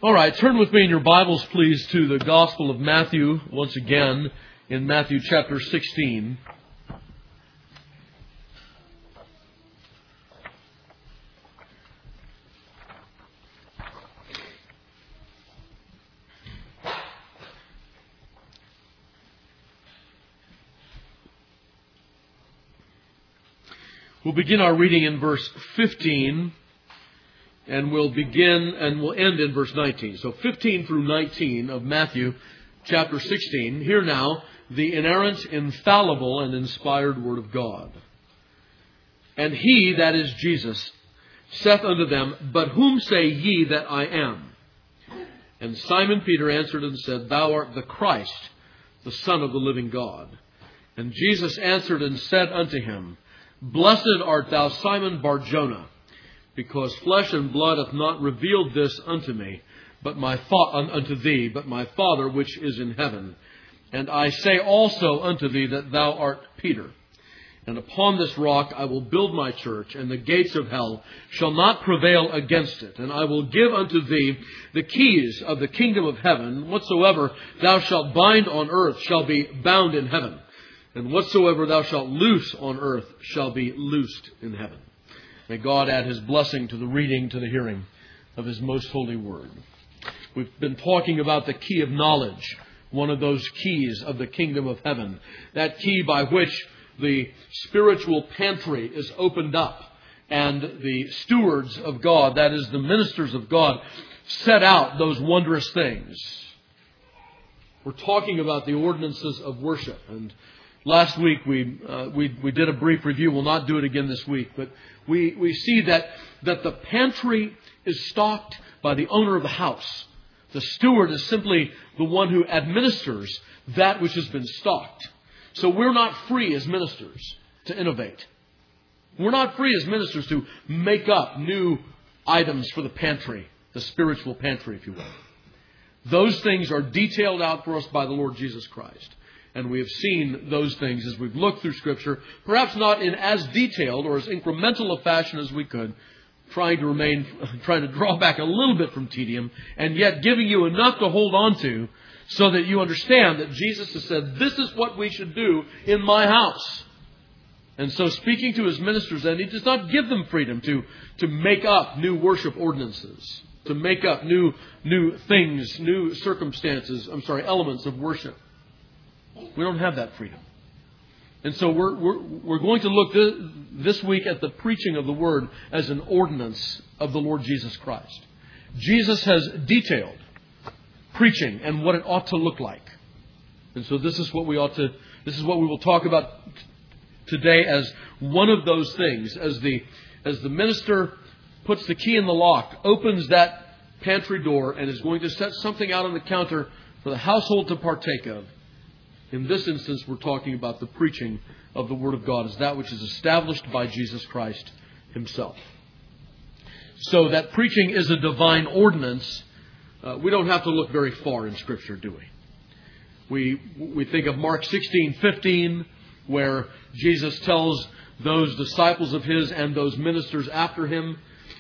All right, turn with me in your Bibles, please, to the Gospel of Matthew, once again, in Matthew chapter 16. We'll begin our reading in verse 15. And we'll end in verse 19. So 15 through 19 of Matthew chapter 16. Hear now the inerrant, infallible, and inspired word of God. And he, that is Jesus, saith unto them, But whom say ye that I am? And Simon Peter answered and said, Thou art the Christ, the Son of the living God. And Jesus answered and said unto him, Blessed art thou, Simon Bar-Jonah, because flesh and blood hath not revealed this unto me, unto thee, but my Father which is in heaven. And I say also unto thee that thou art Peter. And upon this rock I will build my church, and the gates of hell shall not prevail against it. And I will give unto thee the keys of the kingdom of heaven. Whatsoever thou shalt bind on earth shall be bound in heaven, and whatsoever thou shalt loose on earth shall be loosed in heaven. May God add His blessing to the reading, to the hearing of His most holy word. We've been talking about the key of knowledge, one of those keys of the kingdom of heaven. That key by which the spiritual pantry is opened up and the stewards of God, that is the ministers of God, set out those wondrous things. We're talking about the ordinances of worship. And last week we did a brief review. We'll not do it again this week, but we see that the pantry is stocked by the owner of the house. The steward is simply the one who administers that which has been stocked. So we're not free as ministers to innovate. We're not free as ministers to make up new items for the pantry, the spiritual pantry, if you will. Those things are detailed out for us by the Lord Jesus Christ. And we have seen those things as we've looked through Scripture, perhaps not in as detailed or as incremental a fashion as we could, trying to draw back a little bit from tedium, and yet giving you enough to hold on to so that you understand that Jesus has said, this is what we should do in my house. And so speaking to His ministers, then, He does not give them freedom to make up new worship ordinances, to make up new things, new elements of worship. We don't have that freedom. And so we're going to look this week at the preaching of the Word as an ordinance of the Lord Jesus Christ. Jesus has detailed preaching and what it ought to look like. And so this is what we will talk about today as one of those things. As the minister puts the key in the lock, opens that pantry door, and is going to set something out on the counter for the household to partake of. In this instance, we're talking about the preaching of the Word of God as that which is established by Jesus Christ Himself. So that preaching is a divine ordinance. We don't have to look very far in Scripture, do we? We think of Mark 16:15, where Jesus tells those disciples of His and those ministers after Him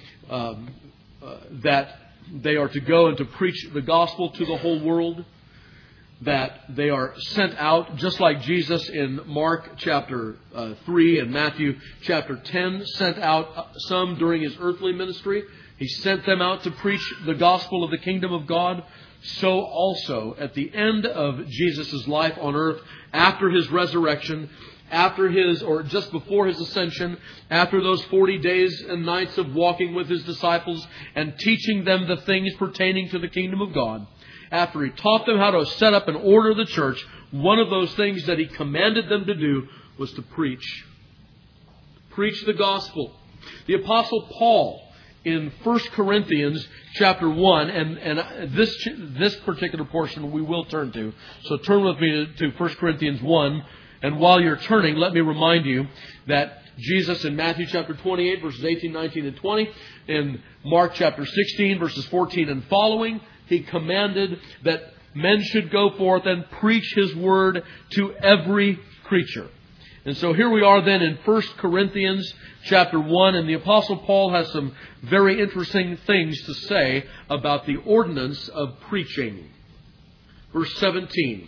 that they are to go and to preach the gospel to the whole world. That they are sent out, just like Jesus in Mark chapter 3 and Matthew chapter 10 sent out some during His earthly ministry. He sent them out to preach the gospel of the kingdom of God. So also at the end of Jesus' life on earth, after His resurrection, just before His ascension, after those 40 days and nights of walking with His disciples and teaching them the things pertaining to the kingdom of God, after He taught them how to set up and order the church, one of those things that He commanded them to do was to preach. Preach the gospel. The Apostle Paul in 1 Corinthians chapter 1, and this particular portion we will turn to. So turn with me to 1 Corinthians 1. And while you're turning, let me remind you that Jesus in Matthew chapter 28, verses 18, 19, and 20, in Mark chapter 16, verses 14 and following, He commanded that men should go forth and preach His word to every creature. And so here we are then in 1 Corinthians chapter 1, and the Apostle Paul has some very interesting things to say about the ordinance of preaching. Verse 17.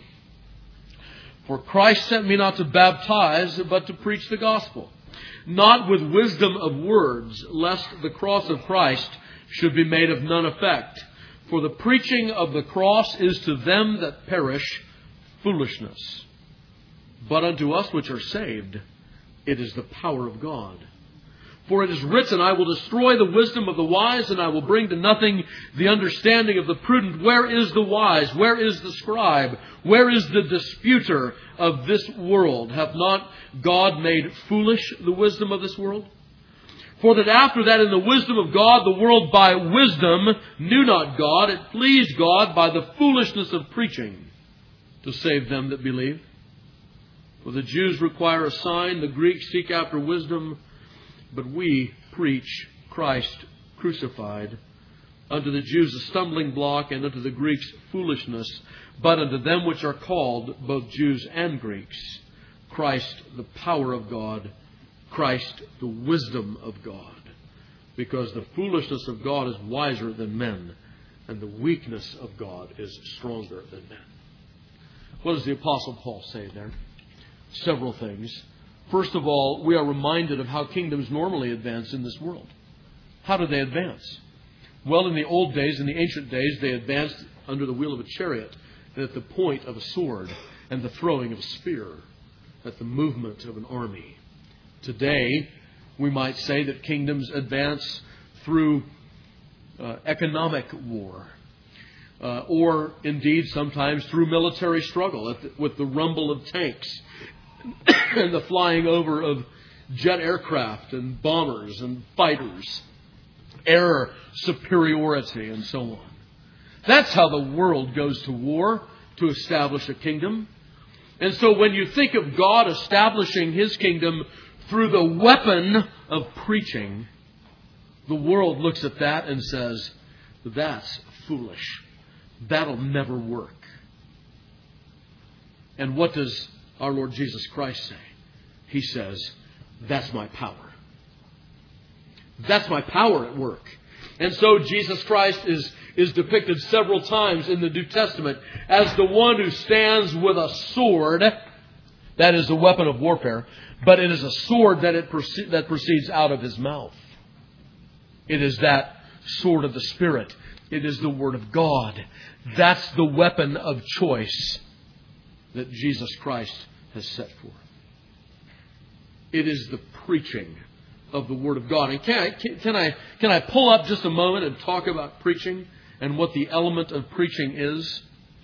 For Christ sent me not to baptize, but to preach the gospel, not with wisdom of words, lest the cross of Christ should be made of none effect. For the preaching of the cross is to them that perish foolishness. But unto us which are saved, it is the power of God. For it is written, I will destroy the wisdom of the wise, and I will bring to nothing the understanding of the prudent. Where is the wise? Where is the scribe? Where is the disputer of this world? Hath not God made foolish the wisdom of this world? For that after that in the wisdom of God, the world by wisdom knew not God. It pleased God by the foolishness of preaching to save them that believe. For the Jews require a sign, the Greeks seek after wisdom, but we preach Christ crucified. Unto the Jews a stumbling block, and unto the Greeks foolishness. But unto them which are called, both Jews and Greeks, Christ the power of God, Christ the wisdom of God. Because the foolishness of God is wiser than men, and the weakness of God is stronger than men. What does the Apostle Paul say there? Several things. First of all, we are reminded of how kingdoms normally advance in this world. How do they advance? Well, in the old days, in the ancient days, they advanced under the wheel of a chariot, and at the point of a sword, and the throwing of a spear, at the movement of an army. Today, we might say that kingdoms advance through economic war, or indeed sometimes through military struggle, with the rumble of tanks and the flying over of jet aircraft and bombers and fighters, air superiority, and so on. That's how the world goes to war to establish a kingdom. And so when you think of God establishing His kingdom through the weapon of preaching, the world looks at that and says, that's foolish. That'll never work. And what does our Lord Jesus Christ say? He says, that's my power. That's my power at work. And so Jesus Christ is depicted several times in the New Testament as the one who stands with a sword. That is a weapon of warfare. But it is a sword that proceeds out of His mouth. It is that sword of the Spirit. It is the Word of God. That's the weapon of choice that Jesus Christ has set forth. It is the preaching of the Word of God. And can I pull up just a moment and talk about preaching and what the element of preaching is?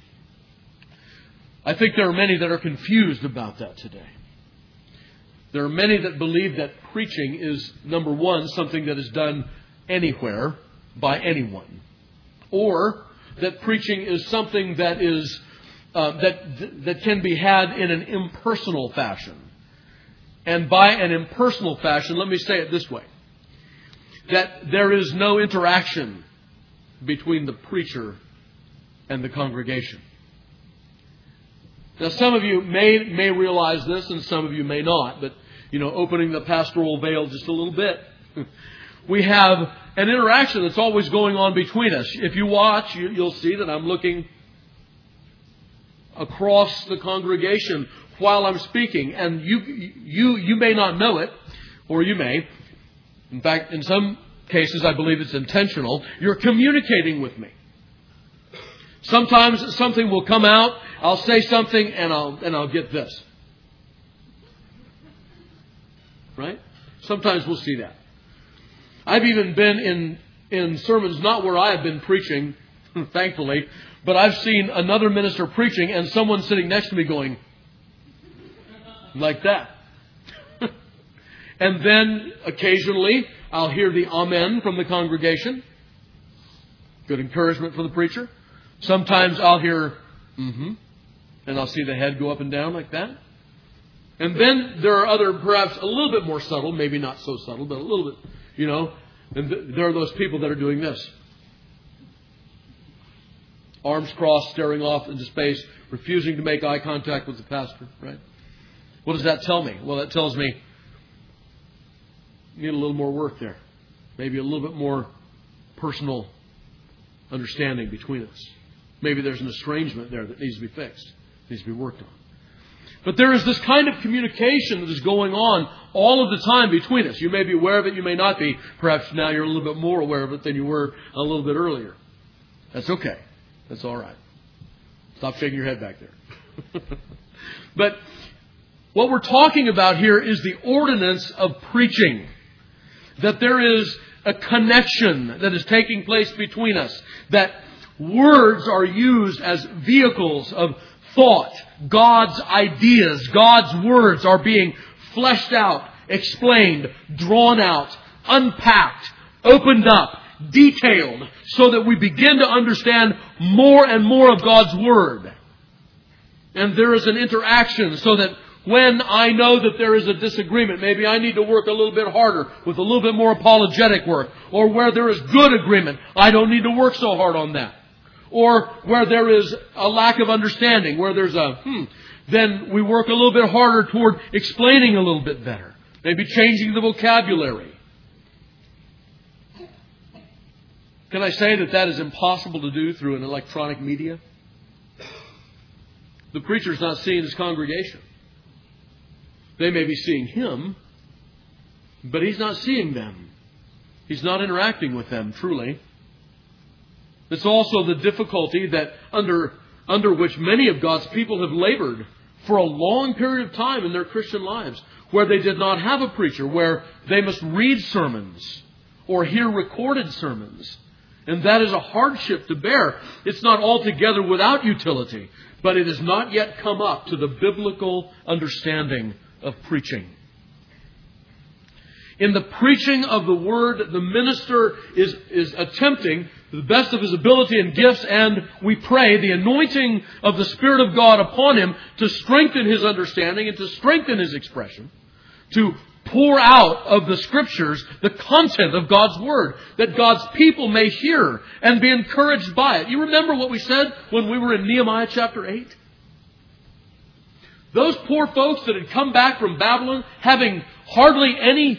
I think there are many that are confused about that today. There are many that believe that preaching is, number one, something that is done anywhere by anyone. Or that preaching is something that is that can be had in an impersonal fashion. And by an impersonal fashion, let me say it this way, that there is no interaction between the preacher and the congregation. Now, some of you may realize this, and some of you may not. But, opening the pastoral veil just a little bit, we have an interaction that's always going on between us. If you watch, you'll see that I'm looking across the congregation while I'm speaking, and you may not know it, or you may. In fact, in some cases, I believe it's intentional. You're communicating with me. Sometimes something will come out. I'll say something, and I'll get this. Right? Sometimes we'll see that. I've even been in sermons not where I have been preaching, thankfully, but I've seen another minister preaching and someone sitting next to me going like that. And then occasionally I'll hear the amen from the congregation. Good encouragement for the preacher. Sometimes I'll hear and I'll see the head go up and down like that. And then there are other, perhaps a little bit more subtle, maybe not so subtle, but a little bit, and there are those people that are doing this. Arms crossed, staring off into space, refusing to make eye contact with the pastor, right? What does that tell me? Well, that tells me you need a little more work there. Maybe a little bit more personal understanding between us. Maybe there's an estrangement there that needs to be fixed, needs to be worked on. But there is this kind of communication that is going on all of the time between us. You may be aware of it, you may not be. Perhaps now you're a little bit more aware of it than you were a little bit earlier. That's okay. That's all right. Stop shaking your head back there. But what we're talking about here is the ordinance of preaching. That there is a connection that is taking place between us. That words are used as vehicles of thought. God's ideas, God's words are being fleshed out, explained, drawn out, unpacked, opened up, detailed, so that we begin to understand more and more of God's Word. And there is an interaction so that when I know that there is a disagreement, maybe I need to work a little bit harder with a little bit more apologetic work. Or where there is good agreement, I don't need to work so hard on that. Or where there is a lack of understanding, where there's then we work a little bit harder toward explaining a little bit better. Maybe changing the vocabulary. Can I say that is impossible to do through an electronic media? The preacher's not seeing his congregation. They may be seeing him, but he's not seeing them. He's not interacting with them truly. It's also the difficulty that under which many of God's people have labored for a long period of time in their Christian lives, where they did not have a preacher, where they must read sermons or hear recorded sermons. And that is a hardship to bear. It's not altogether without utility, but it has not yet come up to the biblical understanding of preaching. In the preaching of the Word, the minister is attempting to the best of his ability and gifts, and we pray the anointing of the Spirit of God upon him to strengthen his understanding and to strengthen his expression, to pour out of the Scriptures the content of God's Word, that God's people may hear and be encouraged by it. You remember what we said when we were in Nehemiah chapter 8? Those poor folks that had come back from Babylon, having hardly any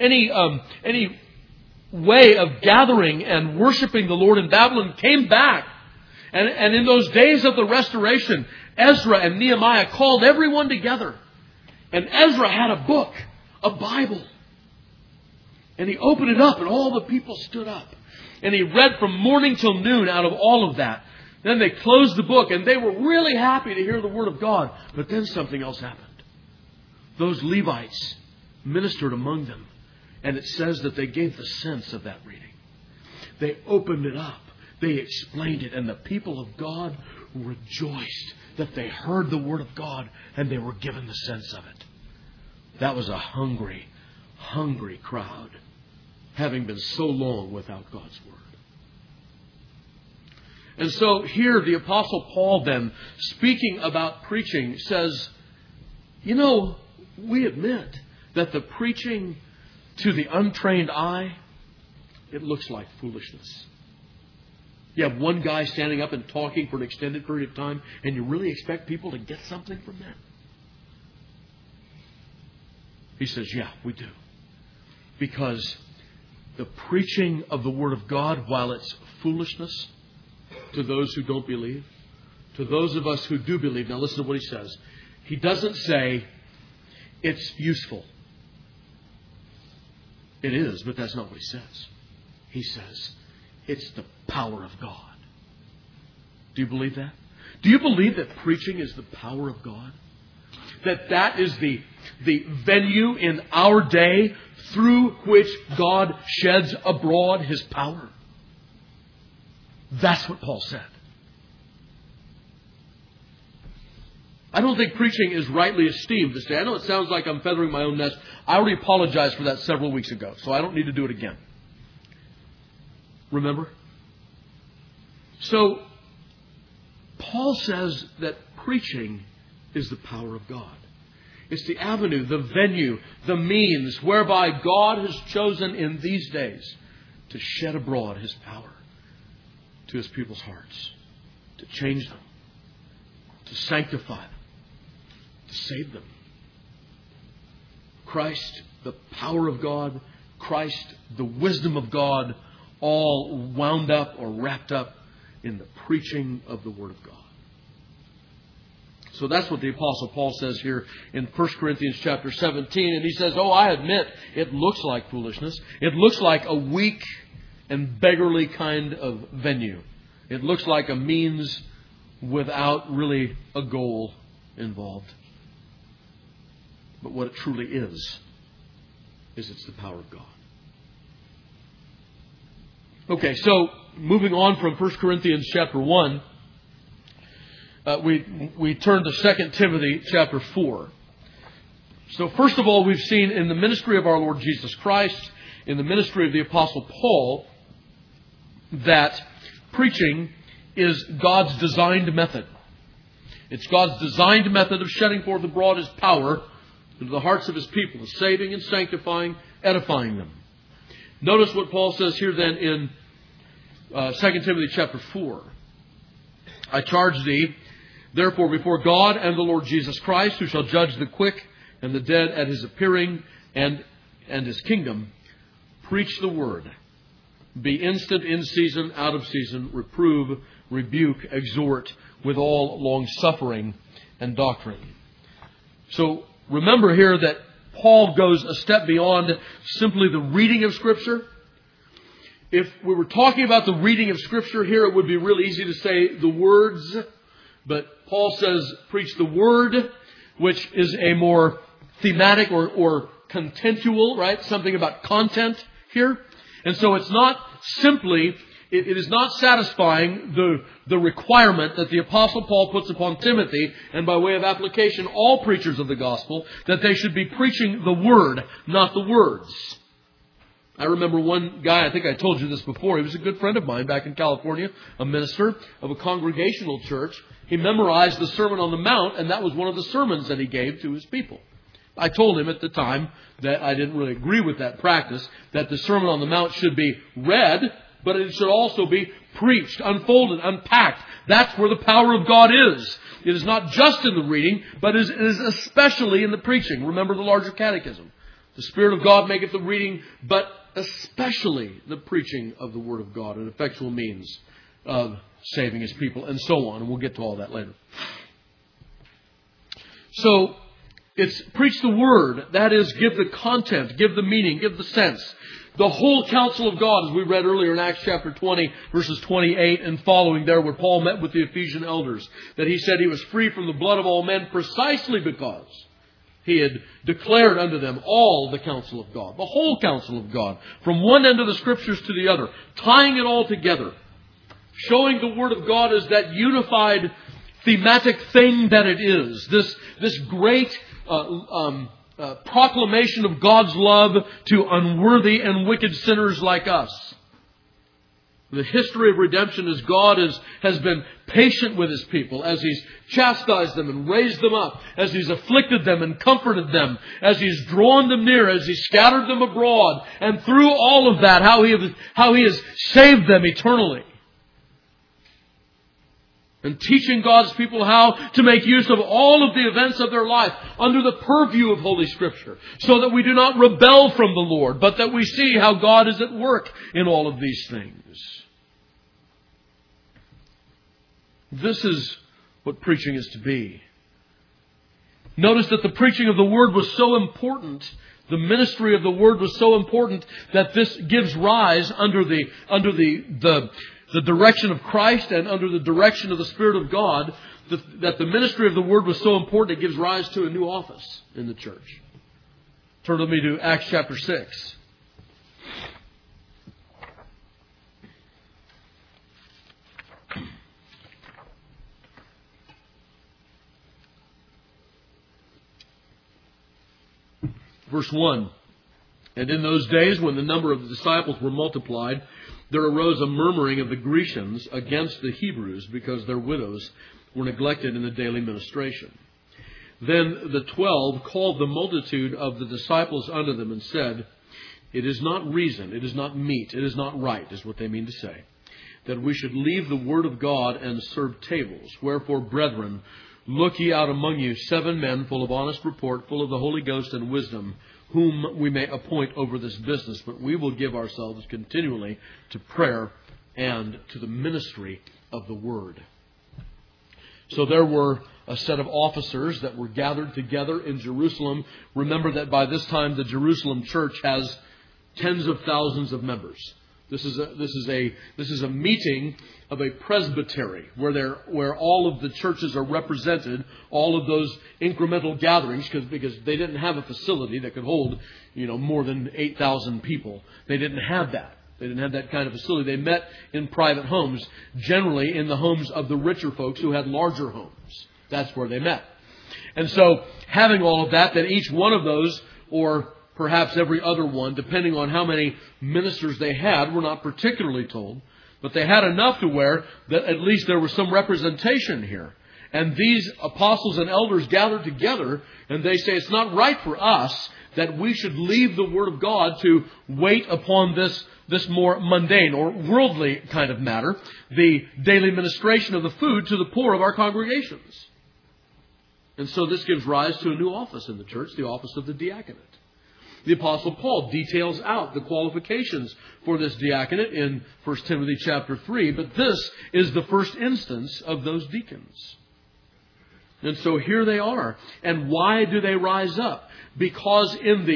way of gathering and worshiping the Lord in Babylon, came back. And in those days of the restoration, Ezra and Nehemiah called everyone together. And Ezra had a book, a Bible. And he opened it up and all the people stood up. And he read from morning till noon out of all of that. Then they closed the book and they were really happy to hear the Word of God. But then something else happened. Those Levites ministered among them. And it says that they gave the sense of that reading. They opened it up. They explained it. And the people of God rejoiced that they heard the Word of God and they were given the sense of it. That was a hungry, hungry crowd, having been so long without God's Word. And so here the Apostle Paul then, speaking about preaching, says, we admit that the preaching to the untrained eye, it looks like foolishness. You have one guy standing up and talking for an extended period of time, and you really expect people to get something from that? He says, yeah, we do. Because the preaching of the Word of God, while it's foolishness to those who don't believe, to those of us who do believe, now listen to what he says. He doesn't say it's useful. It is, but that's not what he says. He says it's the power of God. Do you believe that? Do you believe that preaching is the power of God? That is the venue in our day through which God sheds abroad His power? That's what Paul said. I don't think preaching is rightly esteemed this day. I know it sounds like I'm feathering my own nest. I already apologized for that several weeks ago, so I don't need to do it again. Remember? So, Paul says that preaching is the power of God. It's the avenue, the venue, the means whereby God has chosen in these days to shed abroad His power to His people's hearts, to change them, to sanctify them, to save them. Christ, the power of God, Christ, the wisdom of God, all wound up or wrapped up in the preaching of the Word of God. So that's what the Apostle Paul says here in 1 Corinthians chapter 17. And he says, I admit it looks like foolishness. It looks like a weak and beggarly kind of venue. It looks like a means without really a goal involved. But what it truly is it's the power of God. Okay, so moving on from 1 Corinthians chapter 1, we turn to 2 Timothy chapter 4. So first of all, we've seen in the ministry of our Lord Jesus Christ, in the ministry of the Apostle Paul, that preaching is God's designed method. It's God's designed method of shedding forth abroad His power into the hearts of His people, saving and sanctifying, edifying them. Notice what Paul says here then in 2 Timothy chapter 4. I charge thee, therefore, before God and the Lord Jesus Christ, who shall judge the quick and the dead at His appearing and His kingdom, preach the word. Be instant in season, out of season, reprove, rebuke, exhort with all long suffering and doctrine. So remember here that Paul goes a step beyond simply the reading of Scripture. If we were talking about the reading of Scripture here, it would be real easy to say the words. But Paul says, preach the word, which is a more thematic or contentual, right? Something about content here. And so it's not simply, it is not satisfying the requirement that the Apostle Paul puts upon Timothy, and by way of application, all preachers of the gospel, that they should be preaching the word, not the words. I remember one guy, I think I told you this before, he was a good friend of mine back in California, a minister of a congregational church. He memorized the Sermon on the Mount, and that was one of the sermons that he gave to his people. I told him at the time that I didn't really agree with that practice, that the Sermon on the Mount should be read, but it should also be preached, unfolded, unpacked. That's where the power of God is. It is not just in the reading, but it is especially in the preaching. Remember the larger catechism. The Spirit of God maketh the reading, but especially the preaching of the Word of God, an effectual means of saving His people, and so on. And we'll get to all that later. So, it's preach the Word. That is, give the content, give the meaning, give the sense. The whole counsel of God, as we read earlier in Acts chapter 20, verses 28 and following there, where Paul met with the Ephesian elders, that he said he was free from the blood of all men precisely because he had declared unto them all the counsel of God, the whole counsel of God, from one end of the Scriptures to the other, tying it all together, showing the Word of God as that unified thematic thing that it is, this great proclamation of God's love to unworthy and wicked sinners like us. The history of redemption is God has been patient with His people as He's chastised them and raised them up, as He's afflicted them and comforted them, as He's drawn them near, as He's scattered them abroad, and through all of that, how He has saved them eternally. And teaching God's people how to make use of all of the events of their life under the purview of Holy Scripture, so that we do not rebel from the Lord, but that we see how God is at work in all of these things. This is what preaching is to be. Notice that the preaching of the Word was so important, the ministry of the Word was so important, that this gives rise under the direction of Christ and under the direction of the Spirit of God, that the ministry of the Word was so important, it gives rise to a new office in the church. Turn with me to Acts chapter 6. Verse 1. And in those days, when the number of the disciples were multiplied, there arose a murmuring of the Grecians against the Hebrews, because their widows were neglected in the daily ministration. Then the 12 called the multitude of the disciples unto them and said, It is not reason, it is not meet, it is not right, is what they mean to say, that we should leave the word of God and serve tables. Wherefore, brethren, look ye out among you 7 men full of honest report, full of the Holy Ghost and wisdom, whom we may appoint over this business, but we will give ourselves continually to prayer and to the ministry of the Word. So there were a set of officers that were gathered together in Jerusalem. Remember that by this time the Jerusalem church has tens of thousands of members. This is a meeting of a presbytery where all of the churches are represented, all of those incremental gatherings, because they didn't have a facility that could hold, more than 8,000 people. They didn't have that. They didn't have that kind of facility. They met in private homes, generally in the homes of the richer folks who had larger homes. That's where they met. And so, having all of that, then each one of those, or perhaps every other one, depending on how many ministers they had, we're not particularly told, but they had enough to where that at least there was some representation here. And these apostles and elders gathered together, and they say it's not right for us that we should leave the Word of God to wait upon this more mundane or worldly kind of matter, the daily ministration of the food to the poor of our congregations. And so this gives rise to a new office in the church, the office of the diaconate. The Apostle Paul details out the qualifications for this diaconate in 1 Timothy chapter 3, but this is the first instance of those deacons. And so here they are. And why do they rise up? Because in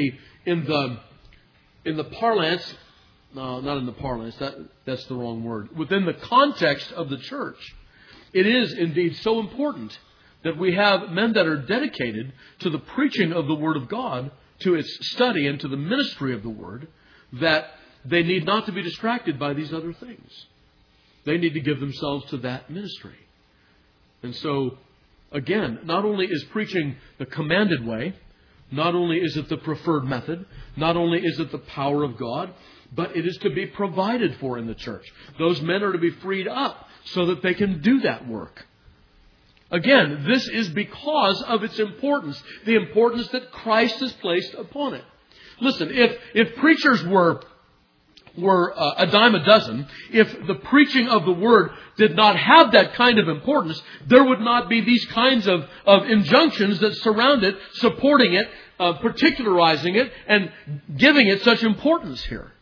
the parlance, no, not in the parlance, that's the wrong word. Within the context of the church, it is indeed so important that we have men that are dedicated to the preaching of the Word of God, to its study and to the ministry of the Word, that they need not to be distracted by these other things. They need to give themselves to that ministry. And so, again, not only is preaching the commanded way, not only is it the preferred method, not only is it the power of God, but it is to be provided for in the church. Those men are to be freed up so that they can do that work. Again, this is because of its importance, the importance that Christ has placed upon it. Listen, if preachers were a dime a dozen, if the preaching of the Word did not have that kind of importance, there would not be these kinds of injunctions that surround it, supporting it, particularizing it, and giving it such importance here.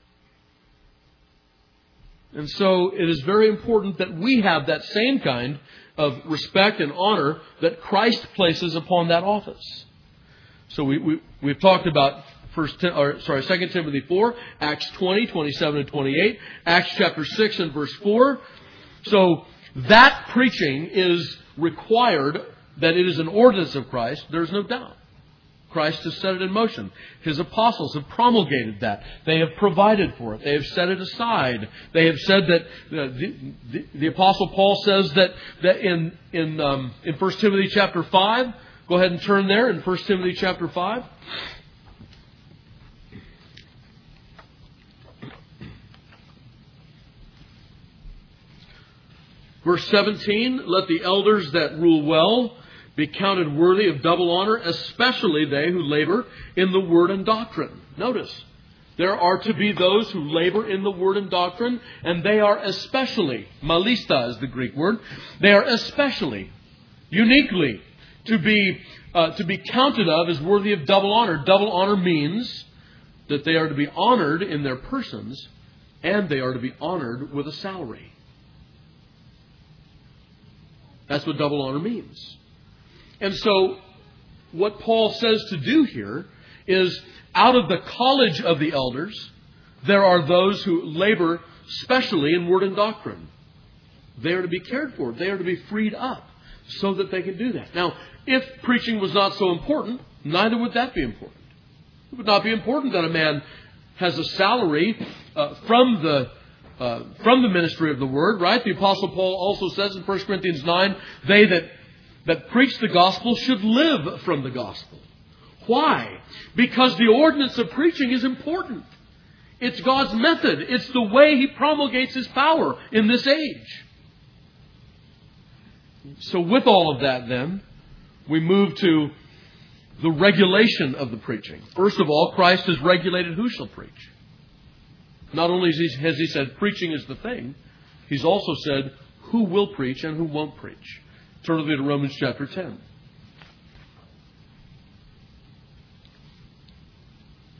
And so it is very important that we have that same kind of respect and honor that Christ places upon that office. So we've talked about 2 Timothy 4, Acts 20, 27 and 28, Acts chapter 6 and verse 4. So that preaching is required, that it is an ordinance of Christ, there's no doubt. Christ has set it in motion. His apostles have promulgated that. They have provided for it. They have set it aside. They have said that the Apostle Paul says that in 1 Timothy chapter 5, go ahead and turn there in 1 Timothy chapter 5. Verse 17, let the elders that rule well be counted worthy of double honor, especially they who labor in the word and doctrine. Notice, there are to be those who labor in the word and doctrine, and they are especially, malista is the Greek word, they are especially, uniquely, to be counted of as worthy of double honor. Double honor means that they are to be honored in their persons, and they are to be honored with a salary. That's what double honor means. And so, what Paul says to do here is, out of the college of the elders, there are those who labor specially in word and doctrine. They are to be cared for. They are to be freed up so that they can do that. Now, if preaching was not so important, neither would that be important. It would not be important that a man has a salary from the ministry of the Word, right? The Apostle Paul also says in 1 Corinthians 9, they that preach the gospel should live from the gospel. Why? Because the ordinance of preaching is important. It's God's method. It's the way He promulgates His power in this age. So with all of that then, we move to the regulation of the preaching. First of all, Christ has regulated who shall preach. Not only has He said preaching is the thing, He's also said who will preach and who won't preach. Turn with me to Romans chapter 10.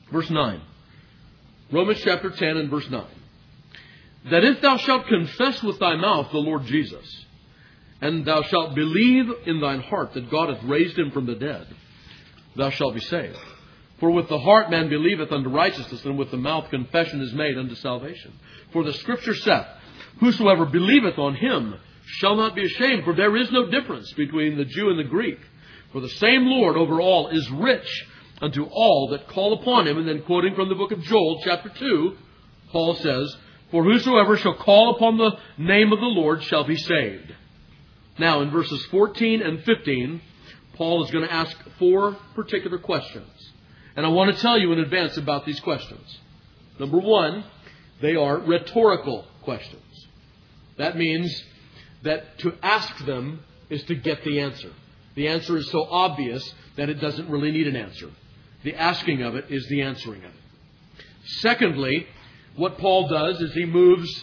Verse 9. Romans chapter 10 and verse 9. That if thou shalt confess with thy mouth the Lord Jesus, and thou shalt believe in thine heart that God hath raised him from the dead, thou shalt be saved. For with the heart man believeth unto righteousness, and with the mouth confession is made unto salvation. For the Scripture saith, Whosoever believeth on him shall not be ashamed, for there is no difference between the Jew and the Greek. For the same Lord over all is rich unto all that call upon him. And then quoting from the book of Joel, chapter 2, Paul says, For whosoever shall call upon the name of the Lord shall be saved. Now, in verses 14 and 15, Paul is going to ask 4 particular questions. And I want to tell you in advance about these questions. Number 1, they are rhetorical questions. That means that to ask them is to get the answer. The answer is so obvious that it doesn't really need an answer. The asking of it is the answering of it. Secondly, what Paul does is he moves.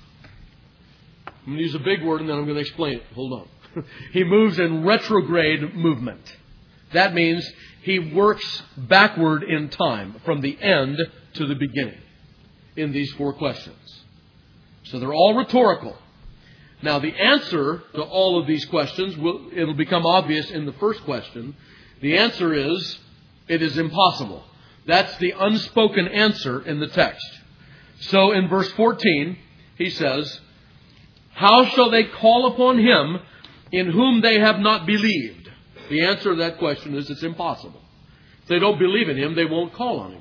I'm going to use a big word and then I'm going to explain it. Hold on. He moves in retrograde movement. That means he works backward in time from the end to the beginning in these 4 questions. So they're all rhetorical. Now, the answer to all of these questions, it'll become obvious in the first question. The answer is, it is impossible. That's the unspoken answer in the text. So in verse 14, he says, How shall they call upon him in whom they have not believed? The answer to that question is, it's impossible. If they don't believe in him, they won't call on him.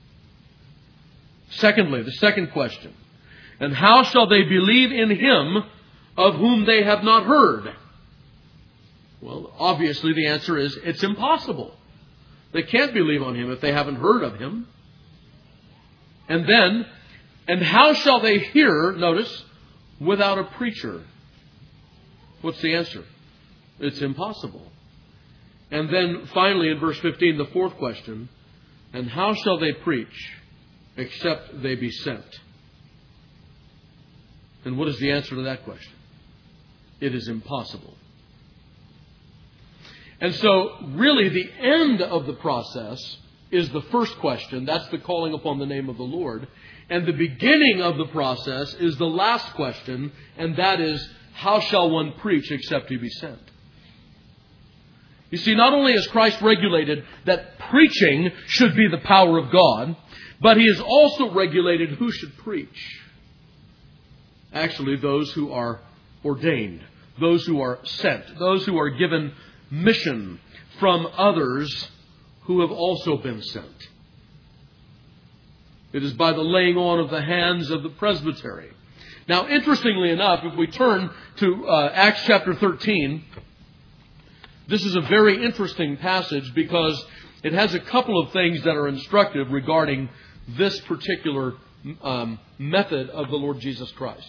Secondly, the second question, And how shall they believe in him of whom they have not heard? Well, obviously the answer is it's impossible. They can't believe on him if they haven't heard of him. And then, and how shall they hear, notice, without a preacher? What's the answer? It's impossible. And then finally in verse 15, the fourth question, and how shall they preach except they be sent? And what is the answer to that question? It is impossible. And so, really, the end of the process is the first question. That's the calling upon the name of the Lord. And the beginning of the process is the last question, and that is, how shall one preach except he be sent? You see, not only has Christ regulated that preaching should be the power of God, but he has also regulated who should preach. Actually, those who are ordained, those who are sent, those who are given mission from others who have also been sent. It is by the laying on of the hands of the presbytery. Now, interestingly enough, if we turn to Acts chapter 13, this is a very interesting passage because it has a couple of things that are instructive regarding this particular method of the Lord Jesus Christ.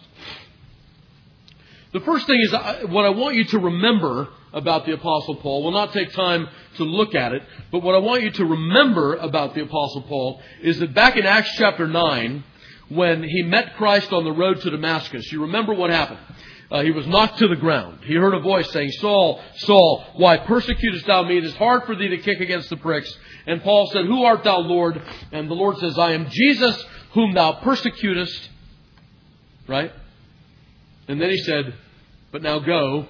The first thing is what I want you to remember about the Apostle Paul. We'll not take time to look at it, but what I want you to remember about the Apostle Paul is that back in Acts chapter 9, when he met Christ on the road to Damascus, you remember what happened. He was knocked to the ground. He heard a voice saying, Saul, Saul, why persecutest thou me? It is hard for thee to kick against the pricks. And Paul said, Who art thou, Lord? And the Lord says, I am Jesus whom thou persecutest. Right? And then he said, But now go,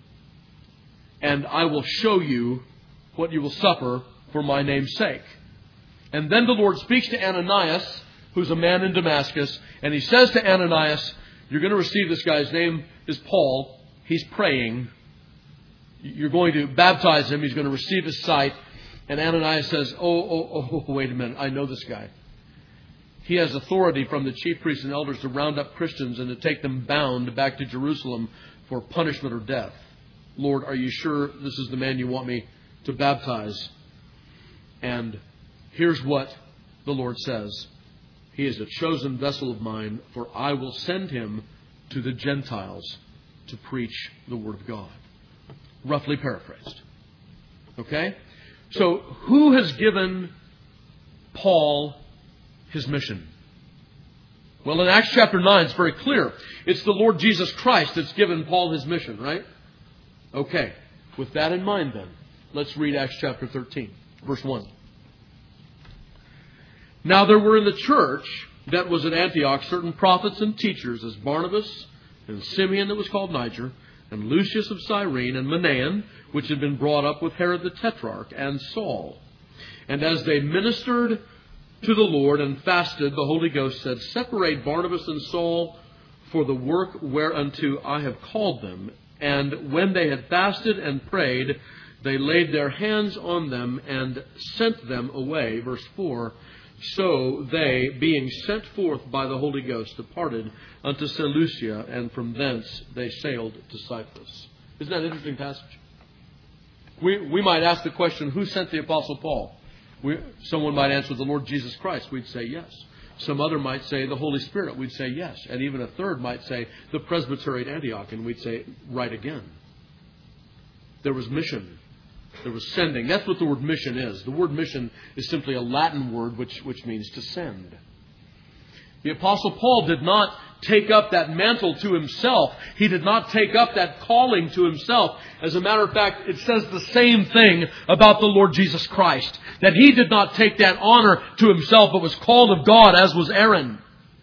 and I will show you what you will suffer for my name's sake. And then the Lord speaks to Ananias, who's a man in Damascus, and he says to Ananias, you're going to receive this guy's name is Paul. He's praying. You're going to baptize him. He's going to receive his sight. And Ananias says, wait a minute. I know this guy. He has authority from the chief priests and elders to round up Christians and to take them bound back to Jerusalem for punishment or death. Lord, are you sure this is the man you want me to baptize? And here's what the Lord says. He is a chosen vessel of mine, for I will send him to the Gentiles to preach the Word of God. Roughly paraphrased. Okay? So, who has given Paul his mission? Well, in Acts chapter 9, it's very clear. It's the Lord Jesus Christ that's given Paul his mission, right? Okay. With that in mind, then, let's read Acts chapter 13, verse 1. Now there were in the church that was at Antioch certain prophets and teachers, as Barnabas and Simeon that was called Niger, and Lucius of Cyrene, and Manaen, which had been brought up with Herod the Tetrarch, and Saul. And as they ministered to the Lord and fasted, the Holy Ghost said, Separate Barnabas and Saul for the work whereunto I have called them. And when they had fasted and prayed, they laid their hands on them and sent them away. Verse 4, So they, being sent forth by the Holy Ghost, departed unto Seleucia, and from thence they sailed to Cyprus. Isn't that an interesting passage? We might ask the question, who sent the Apostle Paul? Someone might answer, the Lord Jesus Christ. We'd say yes. Some other might say the Holy Spirit. We'd say yes. And even a third might say the presbytery at Antioch. And we'd say right again. There was mission. There was sending. That's what the word mission is. The word mission is simply a Latin word which means to send. The Apostle Paul did not take up that mantle to himself. He did not take up that calling to himself. As a matter of fact, it says the same thing about the Lord Jesus Christ. That he did not take that honor to himself, but was called of God, as was Aaron.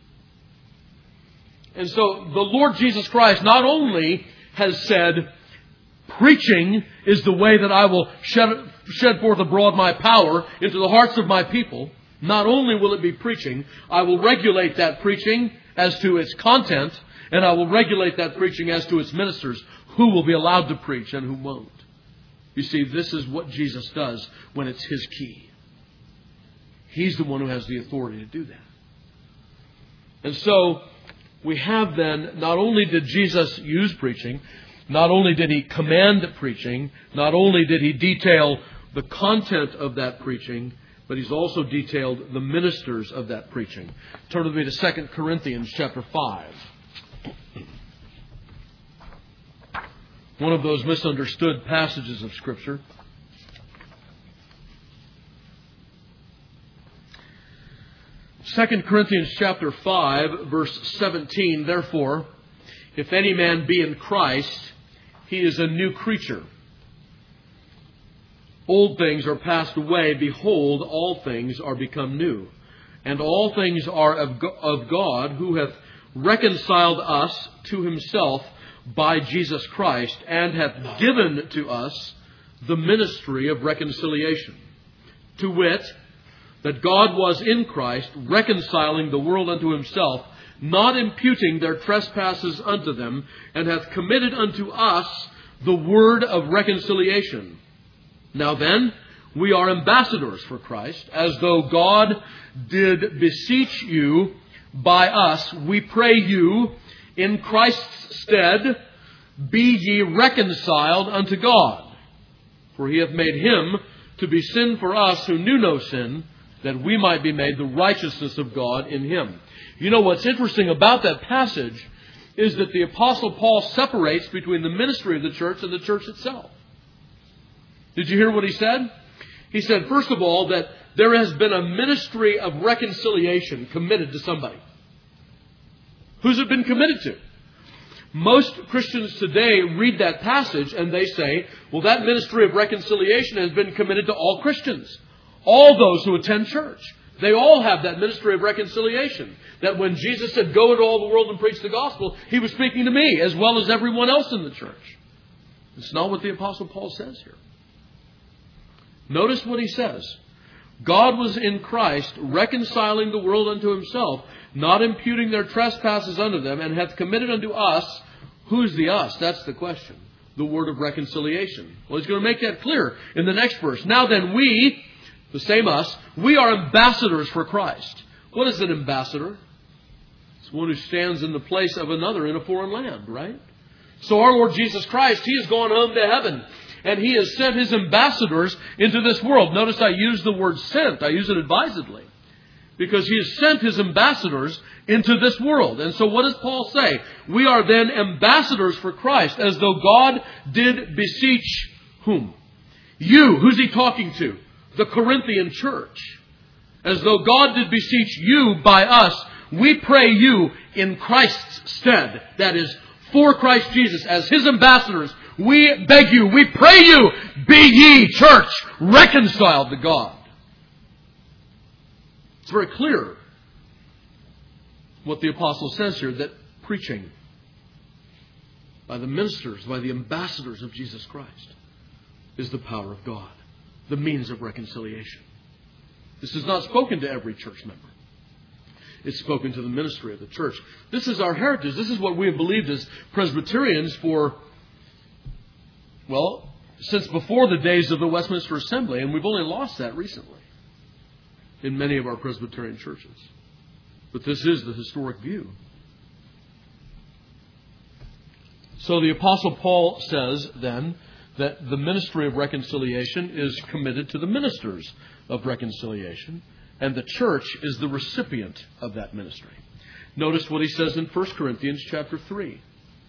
And so the Lord Jesus Christ not only has said, preaching is the way that I will shed forth abroad my power into the hearts of my people. Not only will it be preaching, I will regulate that preaching as to its content, and I will regulate that preaching as to its ministers, who will be allowed to preach and who won't. You see, this is what Jesus does when it's His key. He's the one who has the authority to do that. And so, we have then, not only did Jesus use preaching, not only did He command preaching, not only did He detail the content of that preaching, but He's also detailed the ministers of that preaching. Turn with me to 2 Corinthians chapter 5. One of those misunderstood passages of Scripture. 2 Corinthians chapter 5, verse 17. Therefore, if any man be in Christ, he is a new creature. Old things are passed away. Behold, all things are become new. And all things are of God, who hath reconciled us to Himself by Jesus Christ, and hath given to us the ministry of reconciliation. To wit, that God was in Christ, reconciling the world unto Himself, not imputing their trespasses unto them, and hath committed unto us the word of reconciliation. Now then, we are ambassadors for Christ, as though God did beseech you by us. We pray you, in Christ's stead, be ye reconciled unto God. For He hath made Him to be sin for us who knew no sin, that we might be made the righteousness of God in Him. You know what's interesting about that passage is that the Apostle Paul separates between the ministry of the church and the church itself. Did you hear what he said? He said, first of all, that there has been a ministry of reconciliation committed to somebody. Who's it been committed to? Most Christians today read that passage and they say, well, that ministry of reconciliation has been committed to all Christians. All those who attend church. They all have that ministry of reconciliation. That when Jesus said, go into all the world and preach the gospel, He was speaking to me as well as everyone else in the church. It's not what the Apostle Paul says here. Notice what he says. God was in Christ, reconciling the world unto Himself, not imputing their trespasses unto them, and hath committed unto us. Who's the us? That's the question. The word of reconciliation. Well, he's going to make that clear in the next verse. Now then, we, the same us, we are ambassadors for Christ. What is an ambassador? It's one who stands in the place of another in a foreign land, right? So our Lord Jesus Christ, He has gone home to heaven. And He has sent His ambassadors into this world. Notice I use the word sent. I use it advisedly. Because He has sent His ambassadors into this world. And so what does Paul say? We are then ambassadors for Christ, as though God did beseech whom? You. Who's He talking to? The Corinthian church. As though God did beseech you by us, we pray you in Christ's stead. That is, for Christ Jesus, as His ambassadors, we beg you, we pray you, be ye, church, reconciled to God. It's very clear what the apostle says here, that preaching by the ministers, by the ambassadors of Jesus Christ, is the power of God, the means of reconciliation. This is not spoken to every church member. It's spoken to the ministry of the church. This is our heritage. This is what we have believed as Presbyterians for, well, since before the days of the Westminster Assembly, and we've only lost that recently in many of our Presbyterian churches. But this is the historic view. So the Apostle Paul says then that the ministry of reconciliation is committed to the ministers of reconciliation, and the church is the recipient of that ministry. Notice what he says in 1 Corinthians chapter 3.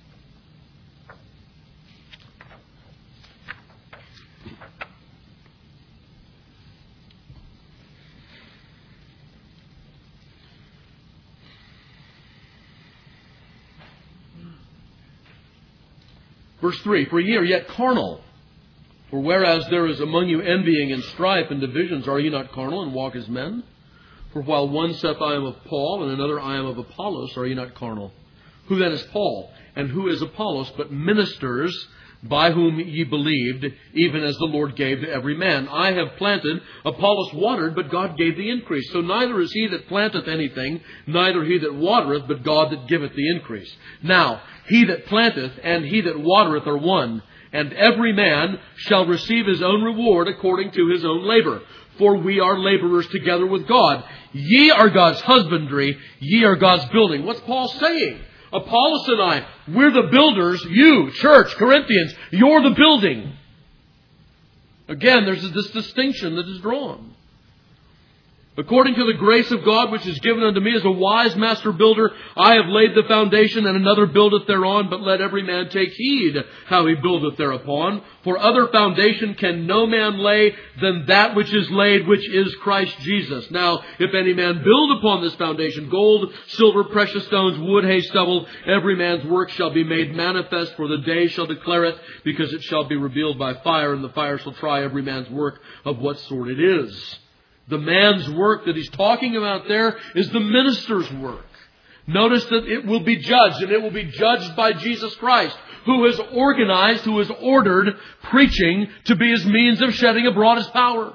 Verse 3, for ye are yet carnal. For whereas there is among you envying and strife and divisions, are ye not carnal and walk as men? For while one saith, I am of Paul, and another, I am of Apollos, are ye not carnal? Who then is Paul, and who is Apollos, but ministers by whom ye believed, even as the Lord gave to every man? I have planted, Apollos watered, but God gave the increase. So neither is he that planteth anything, neither he that watereth, but God that giveth the increase. Now, he that planteth and he that watereth are one, and every man shall receive his own reward according to his own labor. For we are laborers together with God. Ye are God's husbandry, ye are God's building. What's Paul saying? Apollos and I, we're the builders. You, church, Corinthians, you're the building. Again, there's this distinction that is drawn. According to the grace of God which is given unto me as a wise master builder, I have laid the foundation, and another buildeth thereon, but let every man take heed how he buildeth thereupon. For other foundation can no man lay than that which is laid, which is Christ Jesus. Now, if any man build upon this foundation gold, silver, precious stones, wood, hay, stubble, every man's work shall be made manifest, for the day shall declare it, because it shall be revealed by fire, and the fire shall try every man's work of what sort it is. The man's work that he's talking about there is the minister's work. Notice that it will be judged, and it will be judged by Jesus Christ, who has organized, who has ordered preaching to be his means of shedding abroad his power.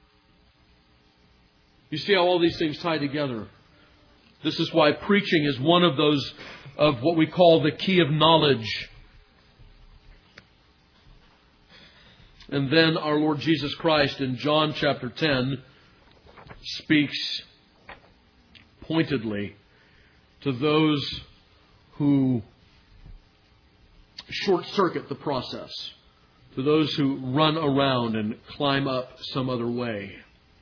You see how all these things tie together. This is why preaching is one of those, of what we call the key of knowledge. And then our Lord Jesus Christ in John chapter 10 speaks pointedly to those who short-circuit the process, to those who run around and climb up some other way.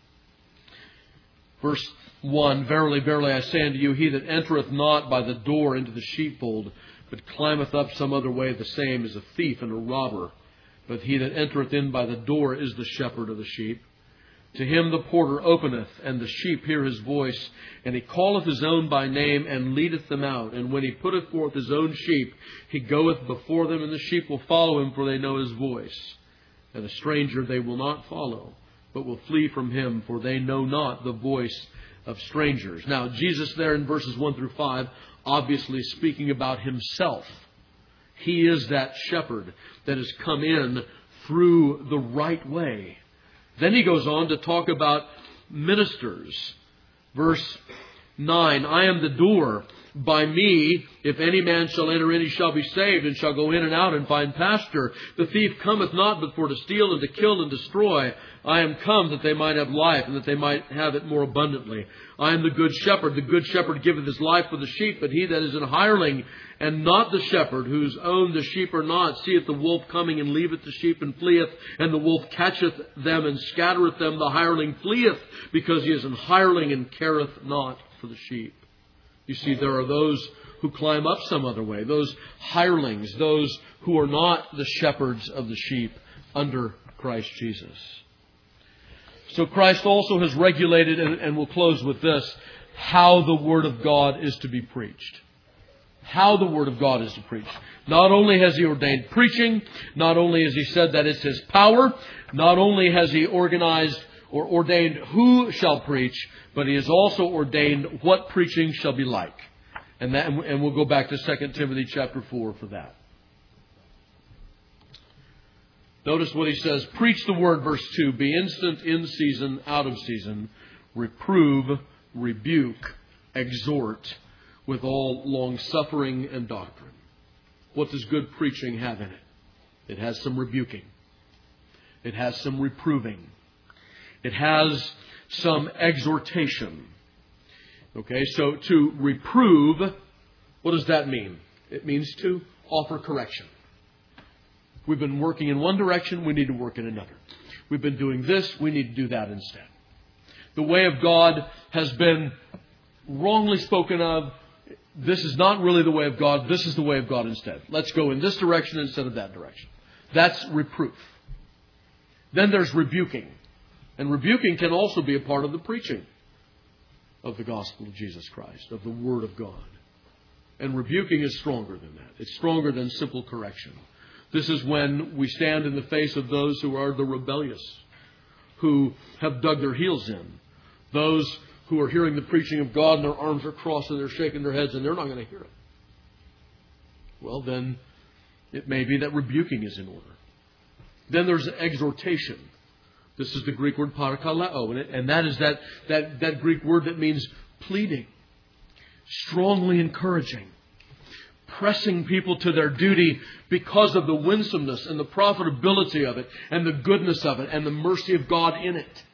Verse 1, verily, verily, I say unto you, he that entereth not by the door into the sheepfold, but climbeth up some other way, the same is a thief and a robber. But he that entereth in by the door is the shepherd of the sheep. To him the porter openeth, and the sheep hear his voice, and he calleth his own by name, and leadeth them out. And when he putteth forth his own sheep, he goeth before them, and the sheep will follow him, for they know his voice. And a stranger they will not follow, but will flee from him, for they know not the voice of strangers. Now, Jesus there in verses 1 through 5, obviously speaking about himself. He is that shepherd that has come in through the right way. Then he goes on to talk about ministers. Verse 9, I am the door. By me, if any man shall enter in, he shall be saved, and shall go in and out and find pasture. The thief cometh not but for to steal and to kill and destroy. I am come that they might have life, and that they might have it more abundantly. I am the good shepherd. The good shepherd giveth his life for the sheep, but he that is an hireling, and not the shepherd, whose own the sheep are not, seeth the wolf coming, and leaveth the sheep, and fleeth. And the wolf catcheth them, and scattereth them. The hireling fleeth, because he is an hireling, and careth not for the sheep. You see, there are those who climb up some other way, those hirelings, those who are not the shepherds of the sheep under Christ Jesus. So Christ also has regulated, and we'll close with this, how the Word of God is to be preached. How the Word of God is to preach. Not only has He ordained preaching, not only has He said that it's His power, not only has He organized or ordained who shall preach, but He has also ordained what preaching shall be like. And we'll go back to 2 Timothy chapter 4 for that. Notice what he says. Preach the word, verse 2. Be instant in season, out of season. Reprove, rebuke, exhort with all long-suffering and doctrine. What does good preaching have in it? It has some rebuking. It has some reproving. It has some exhortation. Okay, so to reprove, what does that mean? It means to offer correction. We've been working in one direction, we need to work in another. We've been doing this, we need to do that instead. The way of God has been wrongly spoken of. This is not really the way of God, this is the way of God instead. Let's go in this direction instead of that direction. That's reproof. Then there's rebuking. And rebuking can also be a part of the preaching of the gospel of Jesus Christ, of the Word of God. And rebuking is stronger than that. It's stronger than simple correction. This is when we stand in the face of those who are the rebellious, who have dug their heels in. Those who are hearing the preaching of God and their arms are crossed and they're shaking their heads and they're not going to hear it. Well, then it may be that rebuking is in order. Then there's exhortation. This is the Greek word parakaleo, and that is that Greek word that means pleading, strongly encouraging, pressing people to their duty because of the winsomeness and the profitability of it and the goodness of it and the mercy of God in it.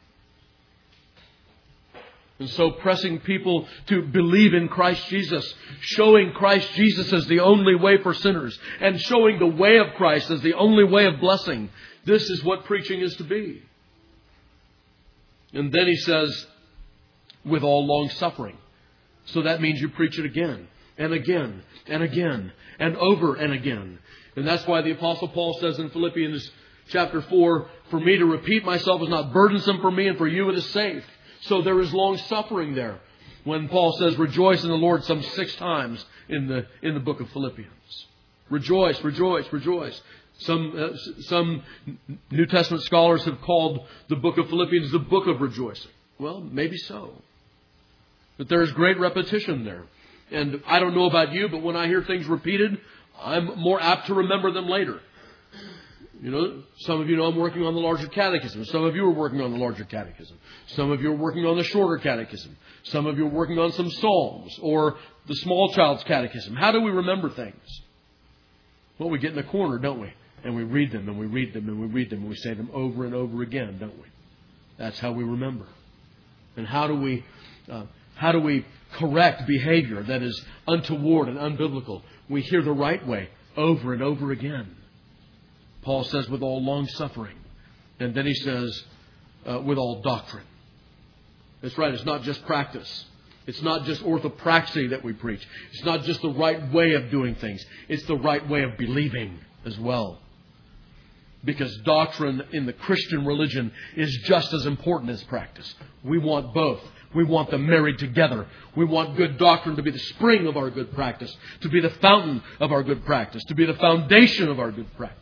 And so pressing people to believe in Christ Jesus, showing Christ Jesus as the only way for sinners, and showing the way of Christ as the only way of blessing. This is what preaching is to be. And then he says, with all long suffering. So that means you preach it again and again and again and over and again. And that's why the Apostle Paul says in Philippians chapter 4, for me to repeat myself is not burdensome for me, and for you it is safe. So there is long suffering there. When Paul says, rejoice in the Lord some 6 times in the book of Philippians. Rejoice, rejoice, rejoice. Some New Testament scholars have called the book of Philippians the book of rejoicing. Well, maybe so. But there is great repetition there. And I don't know about you, but when I hear things repeated, I'm more apt to remember them later. You know, some of you know I'm working on the larger catechism. Some of you are working on the larger catechism. Some of you are working on the shorter catechism. Some of you are working on some psalms or the small child's catechism. How do we remember things? Well, we get in a corner, don't we? And we read them and we read them and we read them and we say them over and over again, don't we? That's how we remember. And how do we correct behavior that is untoward and unbiblical? We hear the right way over and over again. Paul says with all long suffering. And then he says with all doctrine. That's right. It's not just practice. It's not just orthopraxy that we preach. It's not just the right way of doing things. It's the right way of believing as well. Because doctrine in the Christian religion is just as important as practice. We want both. We want them married together. We want good doctrine to be the spring of our good practice, to be the fountain of our good practice, to be the foundation of our good practice.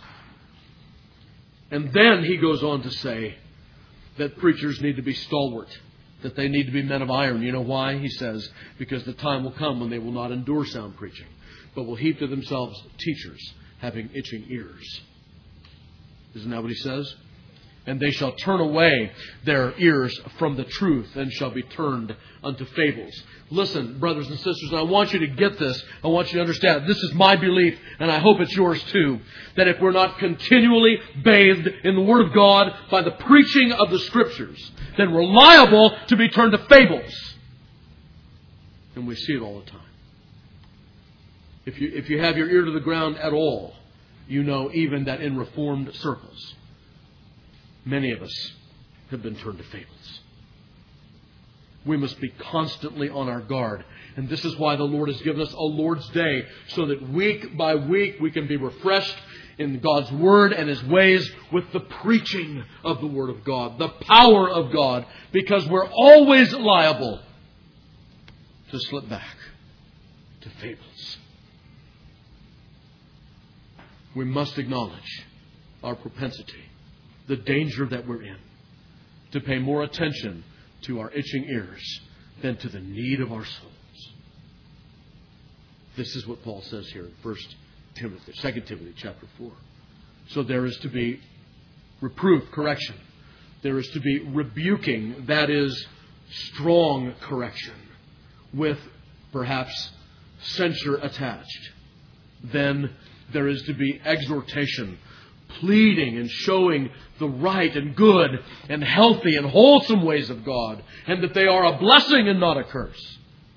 And then he goes on to say that preachers need to be stalwart, that they need to be men of iron. You know why? He says, because the time will come when they will not endure sound preaching, but will heap to themselves teachers having itching ears. Isn't that what he says? And they shall turn away their ears from the truth and shall be turned unto fables. Listen, brothers and sisters, and I want you to get this. I want you to understand. This is my belief, and I hope it's yours too. That if we're not continually bathed in the Word of God by the preaching of the Scriptures, then we're liable to be turned to fables. And we see it all the time. If you have your ear to the ground at all, you know even that in Reformed circles, many of us have been turned to fables. We must be constantly on our guard. And this is why the Lord has given us a Lord's Day, so that week by week we can be refreshed in God's Word and His ways with the preaching of the Word of God, the power of God, because we're always liable to slip back to fables. We must acknowledge our propensity, the danger that we're in, to pay more attention to our itching ears than to the need of our souls. This is what Paul says here in 2 Timothy chapter 4. So there is to be reproof, correction. There is to be rebuking, that is, strong correction, with perhaps censure attached. Then there is to be exhortation, pleading and showing the right and good and healthy and wholesome ways of God, and that they are a blessing and not a curse.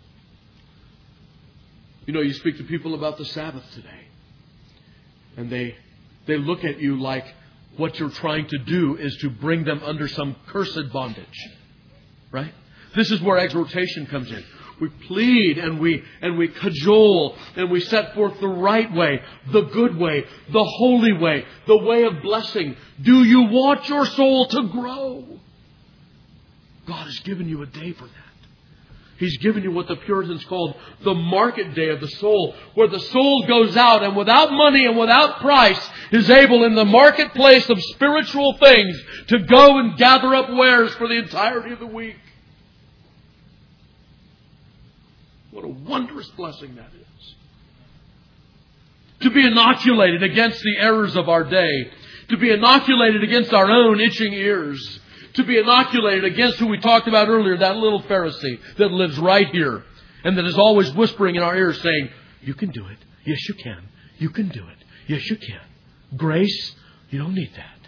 You know, you speak to people about the Sabbath today, and they look at you like what you're trying to do is to bring them under some cursed bondage. Right? This is where exhortation comes in. We plead and we cajole and we set forth the right way, the good way, the holy way, the way of blessing. Do you want your soul to grow? God has given you a day for that. He's given you what the Puritans called the market day of the soul, where the soul goes out and without money and without price is able in the marketplace of spiritual things to go and gather up wares for the entirety of the week. What a wondrous blessing that is. To be inoculated against the errors of our day. To be inoculated against our own itching ears. To be inoculated against who we talked about earlier, that little Pharisee that lives right here and that is always whispering in our ears saying, you can do it. Yes, you can. You can do it. Yes, you can. Grace, you don't need that.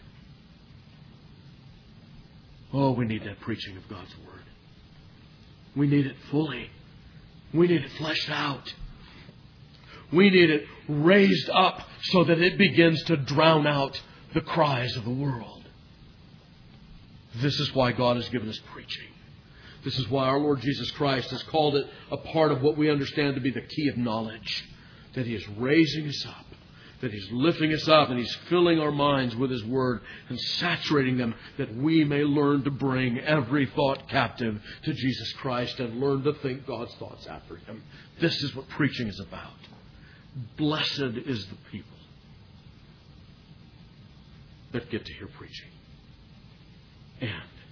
Oh, we need that preaching of God's Word. We need it fully. We need it fleshed out. We need it raised up so that it begins to drown out the cries of the world. This is why God has given us preaching. This is why our Lord Jesus Christ has called it a part of what we understand to be the key of knowledge. That He is raising us up. That He's lifting us up and He's filling our minds with His Word and saturating them that we may learn to bring every thought captive to Jesus Christ and learn to think God's thoughts after Him. This is what preaching is about. Blessed is the people that get to hear preaching. And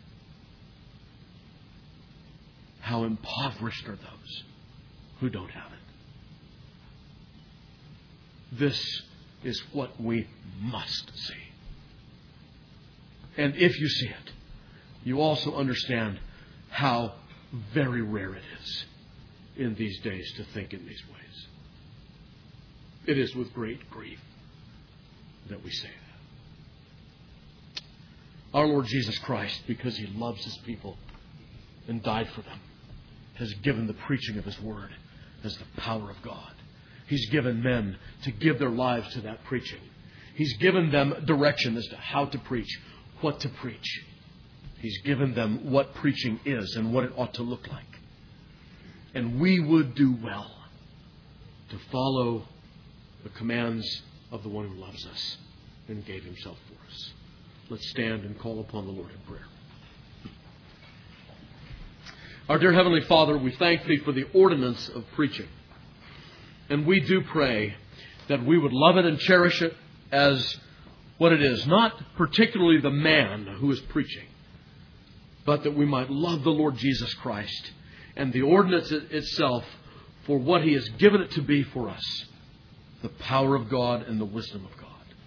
how impoverished are those who don't have it. This is what we must see. And if you see it, you also understand how very rare it is in these days to think in these ways. It is with great grief that we say that. Our Lord Jesus Christ, because He loves His people and died for them, has given the preaching of His Word as the power of God. He's given men to give their lives to that preaching. He's given them direction as to how to preach, what to preach. He's given them what preaching is and what it ought to look like. And we would do well to follow the commands of the one who loves us and gave Himself for us. Let's stand and call upon the Lord in prayer. Our dear Heavenly Father, we thank Thee for the ordinance of preaching. And we do pray that we would love it and cherish it as what it is. Not particularly the man who is preaching, but that we might love the Lord Jesus Christ and the ordinance itself for what He has given it to be for us. The power of God and the wisdom of God.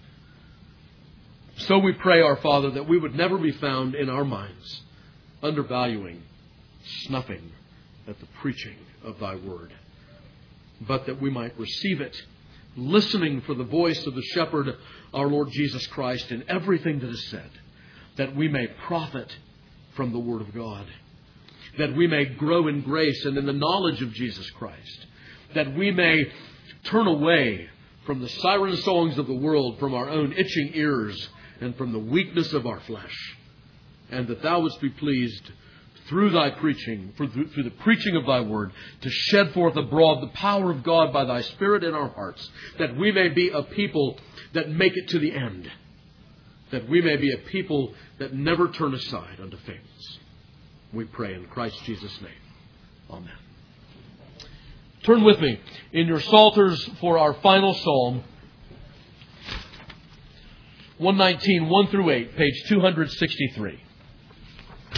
So we pray, our Father, that we would never be found in our minds undervaluing, snuffing at the preaching of Thy Word, but that we might receive it, listening for the voice of the shepherd, our Lord Jesus Christ, in everything that is said, that we may profit from the Word of God, that we may grow in grace and in the knowledge of Jesus Christ, that we may turn away from the siren songs of the world, from our own itching ears, and from the weakness of our flesh, and that Thou wouldst be pleased through Thy preaching, through the preaching of Thy Word, to shed forth abroad the power of God by Thy Spirit in our hearts, that we may be a people that make it to the end, that we may be a people that never turn aside unto fables. We pray in Christ Jesus' name. Amen. Turn with me in your Psalters for our final psalm, 119, 1 through 8, page 263.